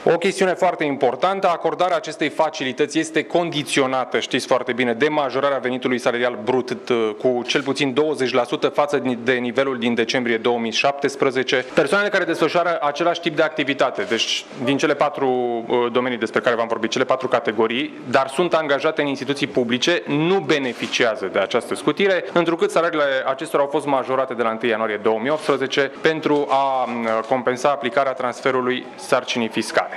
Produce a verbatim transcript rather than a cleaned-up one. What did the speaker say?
O chestiune foarte importantă, acordarea acestei facilități este condiționată, știți foarte bine, de majorarea venitului salarial brut cu cel puțin douăzeci la sută față de nivelul din decembrie două mii șaptesprezece. Persoanele care desfășoară același tip de activitate, deci din cele patru domenii despre care v-am vorbit, cele patru categorii, dar sunt angajate în instituții publice, nu beneficiază de această scutire, întrucât salariile acestora au fost majorate de la întâi ianuarie două mii optsprezece pentru a compensa aplicarea transferului sarcinii fiscale.